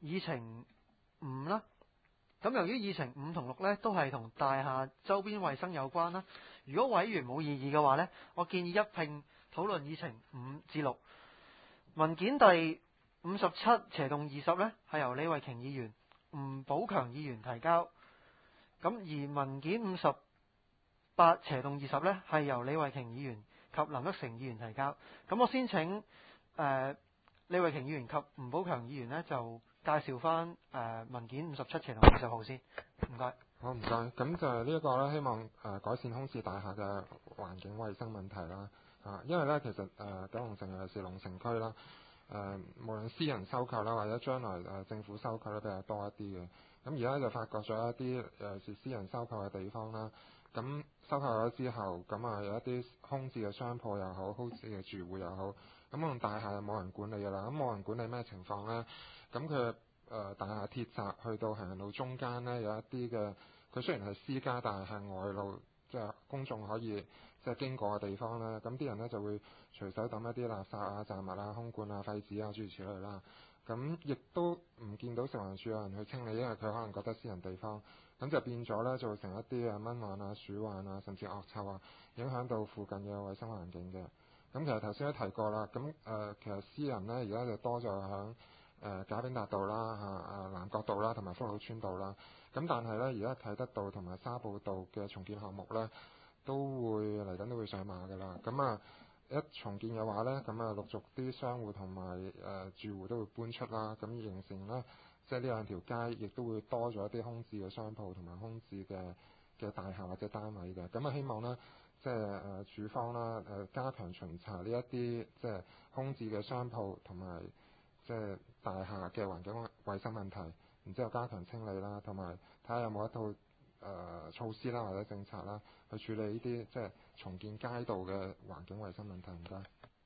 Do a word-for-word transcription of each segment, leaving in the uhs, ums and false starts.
議程五啦。咁由於議程五同六呢都係同大廈周邊衛生有關啦，如果委員冇異議嘅話呢，我建議一併討論議程五至六。文件第五十七斜動二十呢係由李慧瓊議員、吳寶強議員提交，咁而文件五十八斜動二十呢係由李慧瓊議員及林德成議員提交。咁我先請誒、呃、李慧瓊議員及吳寶強議員呢就介紹翻誒、呃、文件五十七斜動二十號先，唔該。 好，唔該。咁就係呢一個咧，希望誒、呃、改善空置大廈嘅環境衛生問題啦。啊，因為咧其實誒、呃、九龍城尤其是龍城區啦，誒、呃、無論私人收購啦，或者將來誒、呃、政府收購咧比較多一啲嘅。咁而家就發覺咗一啲尤其是私人收購嘅地方啦。咁收購咗之後，咁啊有一啲空置嘅商鋪又好，空置嘅住戶又好，咁用大廈又冇人管理㗎啦。咁冇人管理咩情況呢？咁佢誒大廈鐵閘去到行人路中間呢，有一啲嘅，佢雖然係私家，但係係外路，即係公眾可以即係經過嘅地方啦。咁啲人呢就會隨手抌一啲垃圾啊、雜物啊、空罐啊、廢紙啊諸如此類啦。咁亦都唔見到食環署有人去清理，因為佢可能覺得私人地方，咁就變咗呢，造成一啲啊蚊患啊、鼠患啊，甚至惡臭啊，影響到附近嘅衛生環境嘅。咁其實頭先都提過啦，咁誒、呃、其實私人呢，而家就多咗響誒賈炳達道啦、嚇啊南角道啦同埋福佬村道啦。咁但係呢，而家啟德道同埋沙埔道嘅重建項目呢，都會嚟緊都會上馬㗎啦。咁啊一重建嘅話呢，咁啊陸續啲商戶同埋誒住戶都會搬出啦。咁形成呢，即係呢兩條街亦都會多咗一啲空置嘅商鋪同埋空置嘅嘅大廈或者單位嘅。咁啊希望呢，即係誒署方啦誒、呃、加強巡查呢一啲即係空置嘅商鋪同埋即係大廈嘅環境衛生問題，然之後加強清理啦，同埋睇下有冇一套誒、呃、措施啦或者政策啦去處理呢啲即係重建街道嘅環境衛生問題。唔該。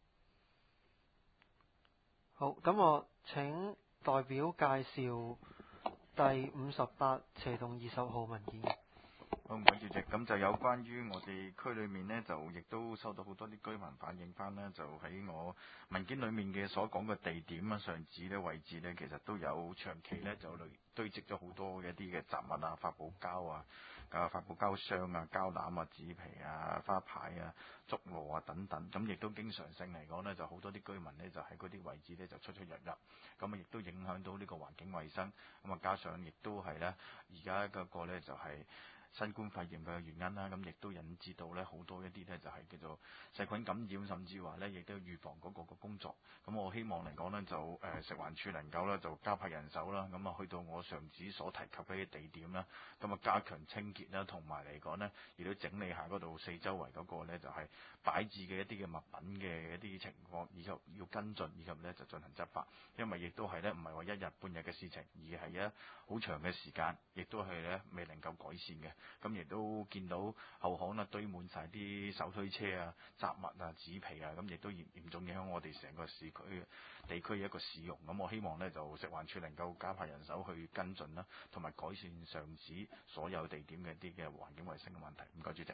好，咁我請代表介紹第五十八斜動二十號文件。 好，唔該主席。咁就有關於我哋區裏面呢，就亦都收到好多啲居民反映翻呢，就喺我文件裏面嘅所講嘅地點啊、上址呢位置呢，其實都有長期呢就累堆積咗好多嘅一啲嘅雜物啊、發泡膠啊、啊發泡膠箱啊、膠籃啊、紙皮啊、花牌啊、竹籮啊等等。咁亦都經常性嚟講呢，就好多啲居民呢，就喺嗰啲位置呢，就出出入入，咁啊亦都影響到呢個環境衛生。咁啊加上亦都係呢，而家嗰個呢，就係、是。新冠肺炎嘅原因啦，咁亦都引致到咧好多一啲咧就係叫做細菌感染，甚至話咧亦都預防嗰個個工作。咁我希望嚟講呢，就誒食環署能夠咧就加派人手啦，咁啊去到我上址所提及嘅啲地點啦，咁啊加強清潔啦，同埋嚟講呢，亦都整理下嗰度四周圍嗰個咧就係擺置嘅一啲嘅物品嘅一啲情況，以及要跟進，以及咧就進行執法。因為亦都係咧唔係話一日半日嘅事情，而係一好長嘅時間，亦都係咧未能夠改善嘅。咁亦都見到後巷啊堆滿晒啲手推車啊、雜物啊、紙皮啊，咁亦都嚴嚴重影響我哋成個市區地區一個使用。咁我希望呢，就食環署能夠加派人手去跟進啦，同埋改善上址所有地點嘅一啲嘅環境衛生嘅問題。唔該，主席。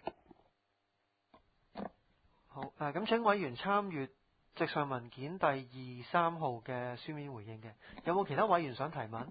好，誒咁請委員參閱直上文件第二三號嘅書面回應嘅，有冇其他委員想提問？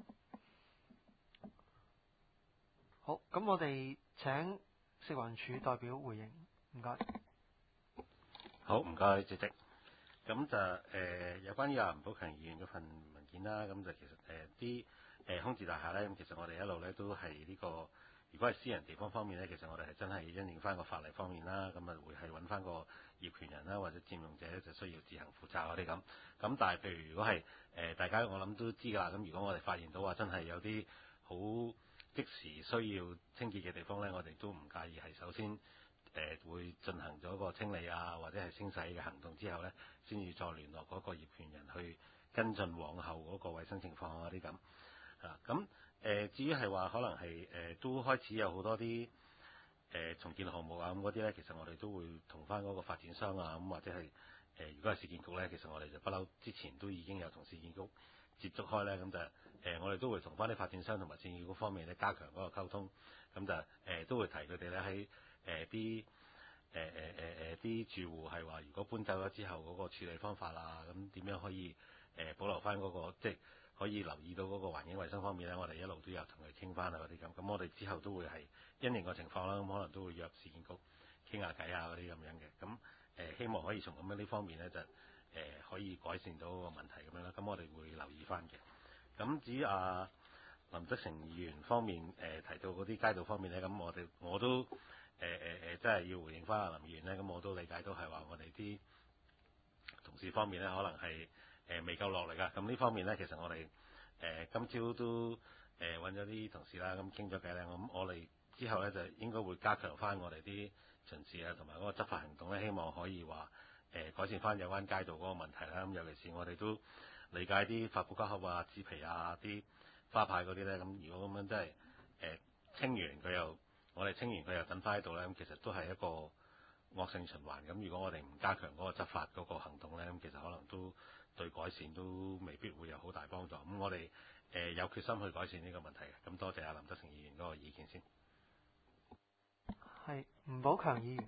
好，咁我哋請食環署代表回應，唔該。 好，唔該主席。咁就誒、呃、有關於阿吳寶強議員嗰份文件啦，咁就其實誒啲誒空置大廈咧，咁其實我哋一路咧都係呢、這個，如果係私人地方方面咧，其實我哋係真係因應翻個法例方面啦，咁啊會係揾翻個業權人啦或者佔用者就需要自行負責嗰啲咁。咁但係譬如如果係誒、呃、大家我諗都知㗎啦，咁如果我哋發現到話真係有啲好即時需要清潔嘅地方咧，我哋都唔介意係首先誒、呃、會進行咗個清理啊，或者係清洗嘅行動之後咧，先至再聯絡嗰個業權人去跟進往後嗰個衛生情況啊啲咁啊。咁誒、呃、至於係話可能係誒、呃、都開始有好多啲誒、呃、重建項目啊咁嗰啲咧，其實我哋都會同翻嗰個發展商啊咁或者係誒、呃、如果係市建局咧，其實我哋就不嬲之前都已經有同市建局接觸開咧，咁就誒、呃、我哋都會同翻啲發展商同埋市建局方面咧加強嗰個溝通，咁就誒、呃、都會提佢哋咧喺誒啲誒誒誒誒啲住戶係話，如果搬走咗之後嗰個處理方法啊，咁點樣可以誒、呃、保留翻嗰、那個即係可以留意到嗰個環境衞生方面咧，我哋一路都有同佢傾翻啊嗰啲咁。咁我哋之後都會係因應個情況啦，咁可能都會約市建局傾下偈啊嗰啲咁樣嘅。咁誒、呃、希望可以從咁樣呢方面咧就誒、呃、可以改善到個問題咁樣啦。咁我哋會留意翻嘅。咁至於啊林德成議員方面誒、呃、提到嗰啲街道方面咧，咁我哋我都誒誒誒真係要回應翻阿林議員咧。咁我都理解到係話我哋啲同事方面咧，可能係誒、呃、未夠落力啊。咁呢方面咧，其實我哋誒、呃、今朝都誒揾咗啲同事啦，咁傾咗偈咧。咁我哋之後咧就應該會加強翻我哋啲巡視啊，同埋嗰個執法行動咧，希望可以話誒、呃、改善翻有關街道嗰個問題啦。咁尤其是我哋都理解啲發泡膠盒啊、紙皮啊、啲花牌嗰啲咧。咁如果咁樣真係誒清完佢又我哋清完佢又等翻喺度咧，咁其實都係一個惡性循環。咁如果我哋唔加強嗰個執法嗰個行動咧，咁其實可能都對改善都未必會有好大幫助。咁我哋誒、呃、有決心去改善呢個問題嘅。咁多謝阿林德成議員嗰個意見先。 係吳寶強議員。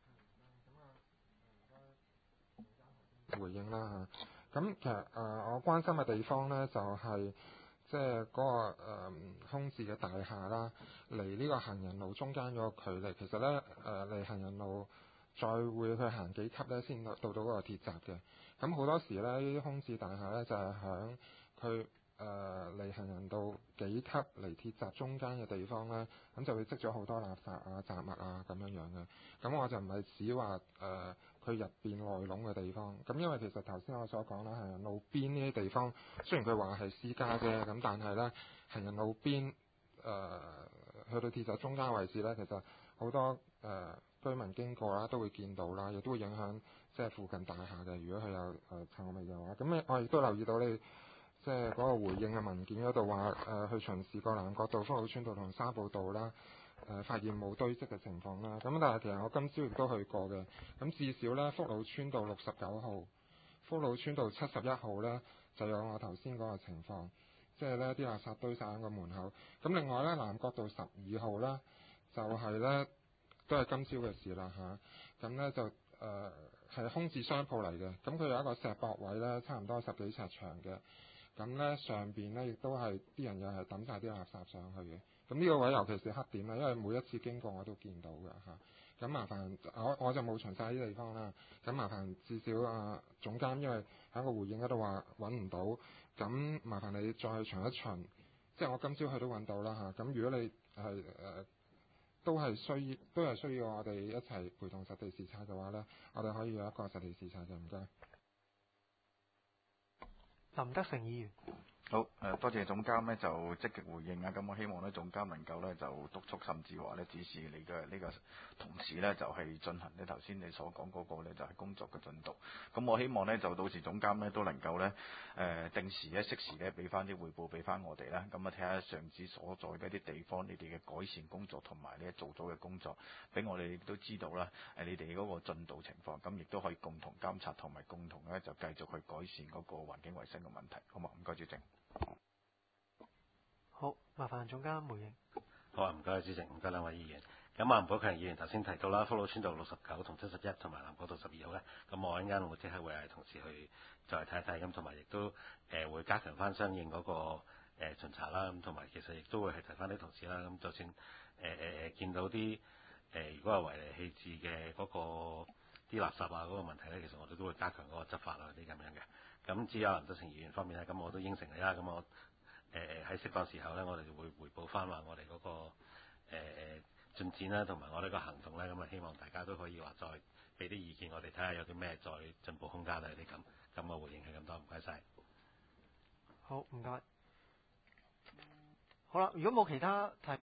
回應啦嚇，咁其實誒、呃、我關心嘅地方咧就係即係嗰個誒、呃、空置嘅大廈啦，離呢個行人路中間嗰個距離，其實咧誒離行人路再會去行幾級咧先到到嗰個鐵閘嘅。咁好多時咧呢啲空置大廈咧就係響佢誒離行人道幾級離鐵閘中間嘅地方咧，咁就會積咗好多垃圾啊、雜物啊咁樣樣嘅。咁我就唔係指話誒。呃佢入邊內籠嘅地方，咁因為其實頭先我所講啦，行人路邊呢啲地方，雖然佢話係私家啫，咁但係咧行人路邊誒、呃、去到鐵閘中間位置咧，其實好多誒、呃、居民經過啦，都會見到啦，亦都會影響即係附近大廈嘅。如果佢有誒臭味嘅話，咁我亦都留意到你即係嗰個回應嘅文件嗰度話誒去巡視過南角道、福佬村道同沙埔道啦。誒、呃、發現冇堆積嘅情況啦，咁但係其實我今朝亦都去過嘅，咁至少咧福佬村道六十九號、福佬村道七十一號咧就有我頭先嗰個情況，即係咧啲垃圾堆晒喺個門口。咁另外咧南角道十二號咧就係、是、咧都係今朝嘅事啦嚇，咁、啊、咧就誒係、呃、空置商鋪嚟嘅，咁佢有一個石壆位咧，差唔多十幾尺長嘅，咁咧上邊咧亦都係啲人又係抌晒啲垃圾上去嘅。咁呢個位尤其是黑點啦，因為每一次經過我都見到嘅嚇。咁麻煩我我就冇巡晒啲地方啦。咁麻煩至少啊總監，因為喺個回應嗰度話揾唔到，咁麻煩你再去巡一巡。即係我今朝去都揾到啦嚇。咁如果你係誒、呃、都係需要都係需要我哋一齊陪同實地視察嘅話咧，我哋可以有一個實地視察嘅，唔該。 林德成議員。 好，誒、呃、多謝總監咧就積極回應啊！咁我希望咧總監能夠咧就督促甚至話咧指示你嘅呢個同事咧就係、是、進行咧頭先你所講嗰個咧就係、是、工作嘅進度。咁我希望咧就到時總監咧都能夠咧誒、呃、定時咧適時咧俾翻啲彙報俾翻我哋啦。咁啊睇下上次所在嘅一啲地方，你哋嘅改善工作同埋呢做咗嘅工作，俾我哋都知道啦。誒你哋嗰個進度情況，咁亦都可以共同監察同埋共同咧就繼續去改善嗰個環境衞生嘅問題。好嘛？唔該，主席。 好，麻煩總監回應。 好啊，唔該主席，唔該兩位議員。咁啊，吳寶強議員頭先提到啦，福佬村道六十九同七十一同埋南角道十二號咧，咁我一陣間會即刻會係同事去再睇一睇，咁同埋亦都誒、呃、會加強翻相應嗰、那個、呃、巡查啦，咁同埋其實亦都會係提翻啲同事啦，咁就算誒誒誒見到啲誒、呃、如果係違例棄置嘅嗰個啲垃圾啊嗰、那個問題咧，其實我哋都會加強嗰個執法啊啲咁樣嘅。咁至於林德成議員方面咧，咁我都應承你啦，咁我。誒誒喺適當時候咧，我哋就會彙報翻話我哋嗰、那個誒誒、呃、進展啦，同埋我呢個行動咧，咁啊希望大家都可以話再俾啲意見，我哋睇下有啲咩再進步空間啊啲咁，咁我回應係咁多，唔該晒。 好，唔該。好啦，如果冇其他題。